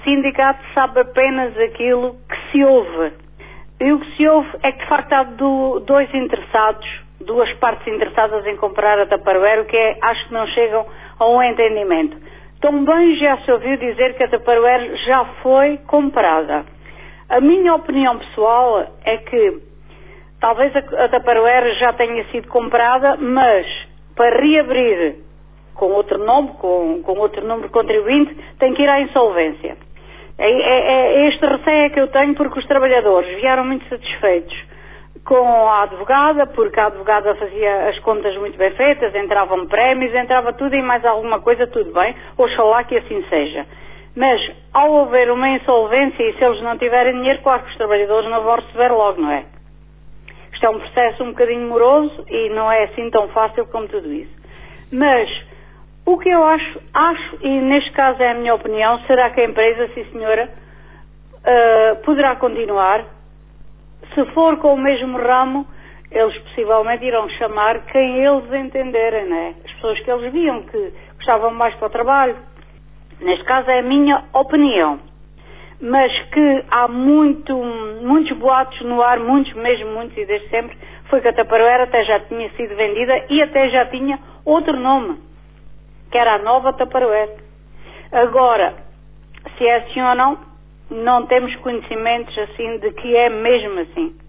sindicato sabe apenas aquilo que se ouve. E o que se ouve é que de facto há duas partes interessadas em comprar a Tupperware, o que acho que não chegam a um entendimento. Também já se ouviu dizer que a Tupperware já foi comprada. A minha opinião pessoal é que talvez a Tupperware já tenha sido comprada, mas para reabrir com outro nome, com outro número de contribuinte, tem que ir à insolvência. Este receio que eu tenho, porque os trabalhadores vieram muito satisfeitos com a advogada, porque a advogada fazia as contas muito bem feitas, entravam prémios, entrava tudo e mais alguma coisa, tudo bem, oxalá que assim seja. Mas, ao haver uma insolvência e se eles não tiverem dinheiro, claro que os trabalhadores não vão receber logo, não é? Isto é um processo um bocadinho moroso e não é assim tão fácil como tudo isso. Mas, o que eu acho, e neste caso é a minha opinião, será que a empresa, sim senhora, poderá continuar. Se for com o mesmo ramo, eles possivelmente irão chamar quem eles entenderem, não é? As pessoas que eles viam que gostavam mais para o trabalho. Neste caso é a minha opinião. Mas que há muitos boatos no ar, muitos, e desde sempre, foi que a Tupperware até já tinha sido vendida e até já tinha outro nome, que era a nova Tupperware. Agora, se é assim ou não, não temos conhecimentos assim de que é mesmo assim.